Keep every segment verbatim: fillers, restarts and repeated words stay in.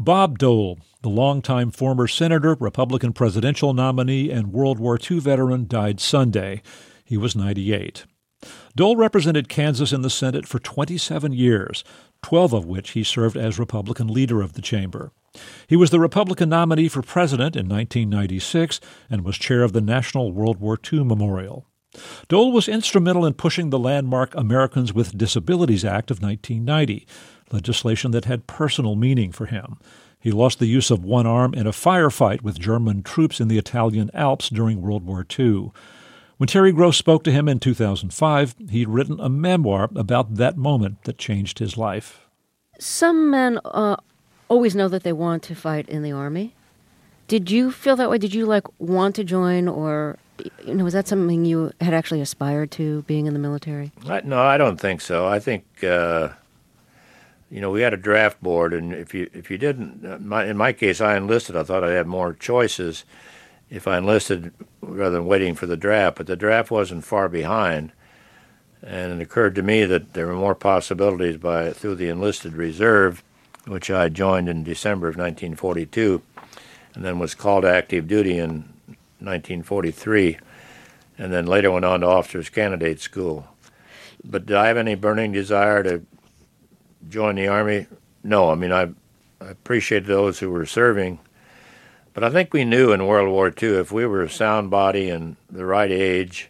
Bob Dole, the longtime former senator, Republican presidential nominee, and World War Two veteran, died Sunday. He was ninety-eight. Dole represented Kansas in the Senate for twenty-seven years, twelve of which he served as Republican leader of the chamber. He was the Republican nominee for president in nineteen ninety-six and was chair of the National World War Two Memorial. Dole was instrumental in pushing the landmark Americans with Disabilities Act of nineteen ninety, legislation that had personal meaning for him. He lost the use of one arm in a firefight with German troops in the Italian Alps during World War Two. When Terry Gross spoke to him in two thousand five, he'd written a memoir about that moment that changed his life. Some men uh, always know that they want to fight in the Army. Did you feel that way? Did you, like, want to join, or, you know, was that something you had actually aspired to, being in the military? I, no, I don't think so. I think, uh, you know, we had a draft board, and if you if you didn't, uh, my, in my case, I enlisted. I thought I'd have more choices if I enlisted rather than waiting for the draft, but the draft wasn't far behind, and it occurred to me that there were more possibilities by through the enlisted reserve, which I joined in December of nineteen forty-two, and then was called to active duty in nineteen forty-three, and then later went on to officers candidate school. But did I have any burning desire to join the Army? No. I mean, I, I appreciated those who were serving, but I think we knew in World War Two if we were a sound body and the right age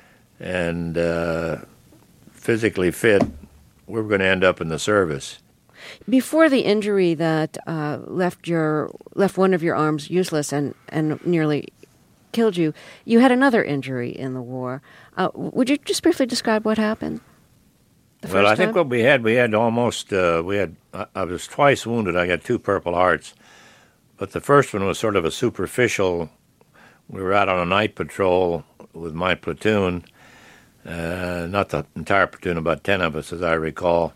and uh, physically fit, we were going to end up in the service. Before the injury that uh, left your left one of your arms useless and, and nearly killed you, you had another injury in the war. Uh, would you just briefly describe what happened? Well, I think what we had, we had almost, uh, we had, I, I was twice wounded. I got two Purple Hearts. But the first one was sort of a superficial. We were out on a night patrol with my platoon, uh, not the entire platoon, about ten of us, as I recall.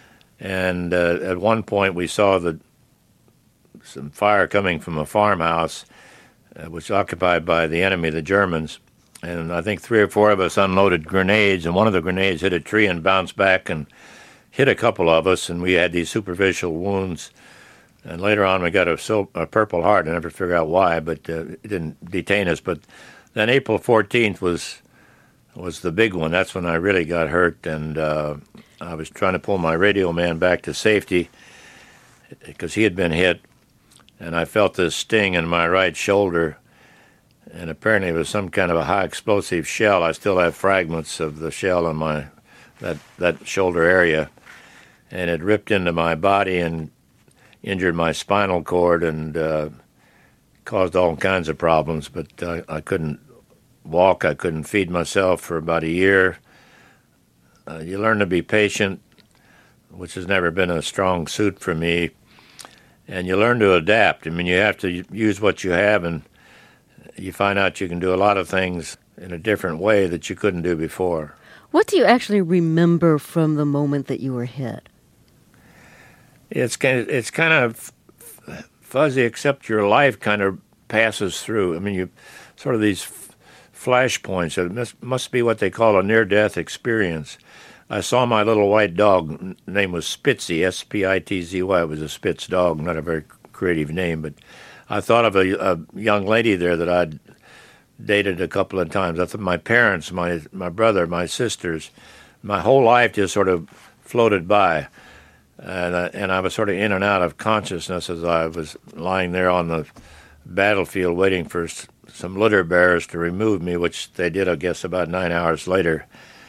And uh, at one point we saw the, some fire coming from a farmhouse, uh, which was occupied by the enemy, the Germans. And I think three or four of us unloaded grenades, and one of the grenades hit a tree and bounced back and hit a couple of us, and we had these superficial wounds. And later on, we got a, sil- a Purple Heart. I never figured out why, but uh, it didn't detain us. But then April fourteenth was was the big one. That's when I really got hurt, and uh, I was trying to pull my radio man back to safety because he had been hit, and I felt this sting in my right shoulder, and apparently it was some kind of a high explosive shell. I still have fragments of the shell in my that that shoulder area, and it ripped into my body and injured my spinal cord and uh, caused all kinds of problems. But uh, I couldn't walk. I couldn't feed myself for about a year. Uh, you learn to be patient, which has never been a strong suit for me, and you learn to adapt. I mean, you have to use what you have, and you find out you can do a lot of things in a different way that you couldn't do before. What do you actually remember from the moment that you were hit? It's kind of, it's kind of fuzzy, except your life kind of passes through. I mean, you sort of these flash points. It must, must be what they call a near-death experience. I saw my little white dog. Name was Spitzy, S P I T Z Y. It was a Spitz dog, not a very creative name, but I thought of a, a young lady there that I'd dated a couple of times. I thought my parents, my my brother, my sisters, my whole life just sort of floated by. And I, and I was sort of in and out of consciousness as I was lying there on the battlefield waiting for s- some litter bearers to remove me, which they did, I guess, about nine hours later.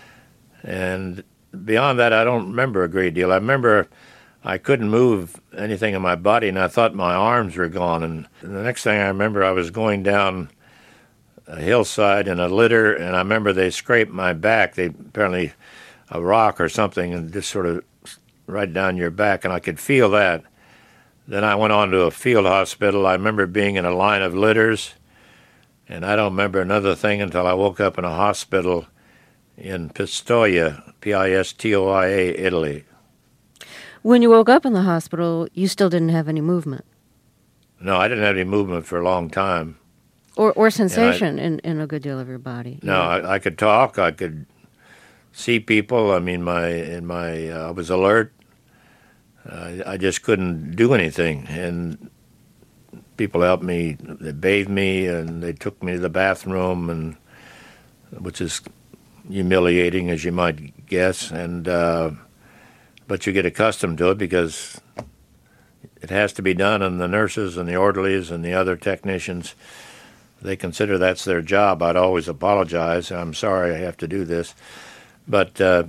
And beyond that, I don't remember a great deal. I remember I couldn't move anything in my body, and I thought my arms were gone. And the next thing I remember, I was going down a hillside in a litter, and I remember they scraped my back. They apparently a rock or something, and just sort of right down your back, and I could feel that. Then I went on to a field hospital. I remember being in a line of litters, and I don't remember another thing until I woke up in a hospital in Pistoia, P I S T O I A, Italy. When you woke up in the hospital, you still didn't have any movement? No, I didn't have any movement for a long time. Or or sensation I, in, in a good deal of your body? No, yeah. I, I could talk. I could see people. I mean, my in my uh, I was alert. uh, I just couldn't do anything. And people helped me. They bathed me, and they took me to the bathroom, and which is humiliating, as you might guess. And uh, but you get accustomed to it because it has to be done, and the nurses and the orderlies and the other technicians, they consider that's their job. I'd always apologize. I'm sorry I have to do this. But uh,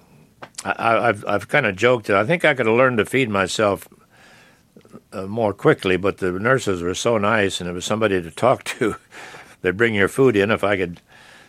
I, I've, I've kind of joked that I think I could have learned to feed myself uh, more quickly, but the nurses were so nice, and it was somebody to talk to. They'd bring your food in. If I could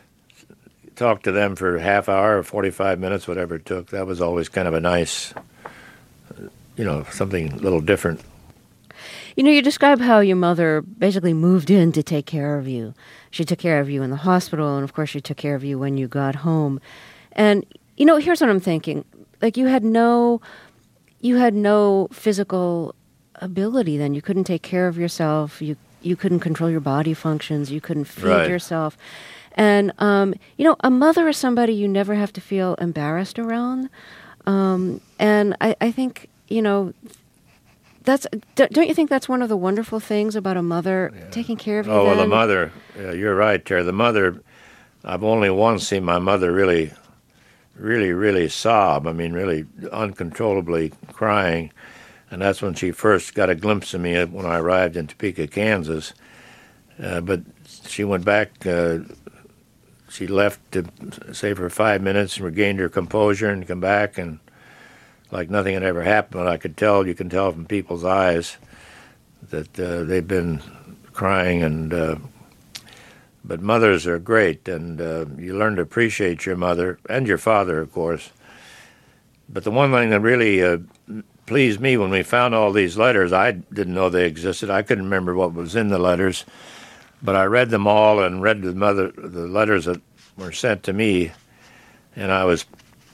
talk to them for a half hour or forty-five minutes, whatever it took, that was always kind of a nice, you know, something a little different. You know, you describe how your mother basically moved in to take care of you. She took care of you in the hospital, and of course she took care of you when you got home. And, you know, here's what I'm thinking. Like, you had no, you had no physical ability then. You couldn't take care of yourself. You you couldn't control your body functions. You couldn't feed right. yourself. And, um, you know, a mother is somebody you never have to feel embarrassed around. Um, and I, I think, you know, that's, don't you think that's one of the wonderful things about a mother yeah. taking care of you? Oh, then? well, the mother, yeah, you're right, Terry. The mother, I've only once seen my mother really, really, really sob. I mean, really uncontrollably crying. And that's when she first got a glimpse of me when I arrived in Topeka, Kansas. Uh, but she went back, uh, she left to say for five minutes and regained her composure and come back, and like nothing had ever happened. But I could tell, you can tell from people's eyes that uh, they've been crying. And uh, but mothers are great, and uh, you learn to appreciate your mother and your father, of course. But the one thing that really uh, pleased me when we found all these letters, I didn't know they existed. I couldn't remember what was in the letters, but I read them all and read the mother the letters that were sent to me, and I was.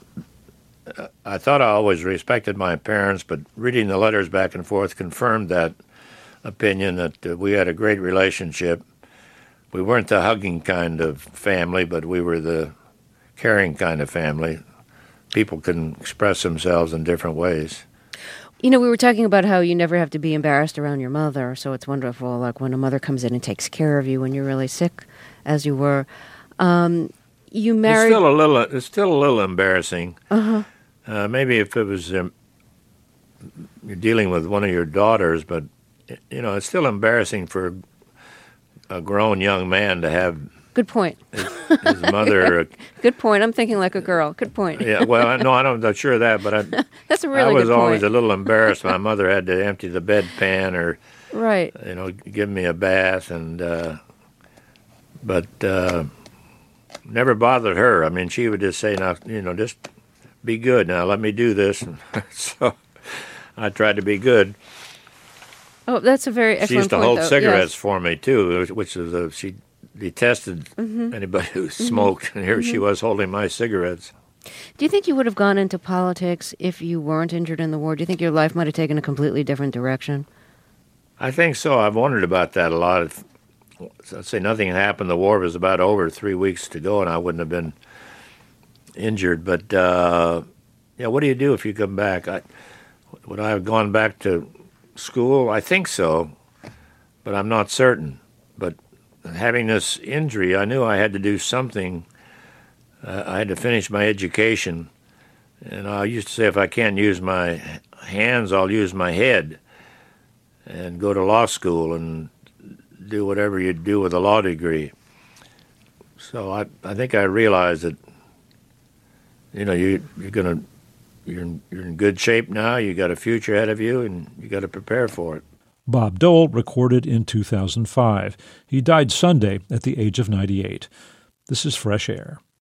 I thought I always respected my parents, but reading the letters back and forth confirmed that opinion, that uh, we had a great relationship. We weren't the hugging kind of family, but we were the caring kind of family. People can express themselves in different ways. You know, we were talking about how you never have to be embarrassed around your mother, so it's wonderful, like when a mother comes in and takes care of you when you're really sick, as you were. Um, you married... It's still a little, it's still a little embarrassing. Uh-huh. Uh, maybe if it was um, you're dealing with one of your daughters, but you know it's still embarrassing for a grown young man to have. Good point. His, his mother. Good point. I'm thinking like a girl. Good point. Yeah. Well, no, I'm not sure of that, but I. That's a really good point. I was good always point. a little embarrassed. My mother had to empty the bedpan or. Right. You know, give me a bath, and uh, but uh, never bothered her. I mean, she would just say, "Now, you know, just." Be good now. Let me do this. So I tried to be good. Oh, that's a very excellent point. She used to point, hold though. cigarettes yes. for me too, which is a, she detested mm-hmm. anybody who smoked, mm-hmm. and here mm-hmm. she was holding my cigarettes. Do you think you would have gone into politics if you weren't injured in the war? Do you think your life might have taken a completely different direction? I think so. I've wondered about that a lot. If, let's say nothing had happened. The war was about over, three weeks to go, and I wouldn't have been injured. But uh, yeah, what do you do if you come back? I, would I have gone back to school? I think so, but I'm not certain. But having this injury, I knew I had to do something. Uh, I had to finish my education, and I used to say, if I can't use my hands, I'll use my head, and go to law school and do whatever you do with a law degree. So I, I think I realized that. You know, you, you're gonna, you're in, you're in good shape now. You got a future ahead of you, and you got to prepare for it. Bob Dole recorded in two thousand five. He died Sunday at the age of ninety-eight. This is Fresh Air.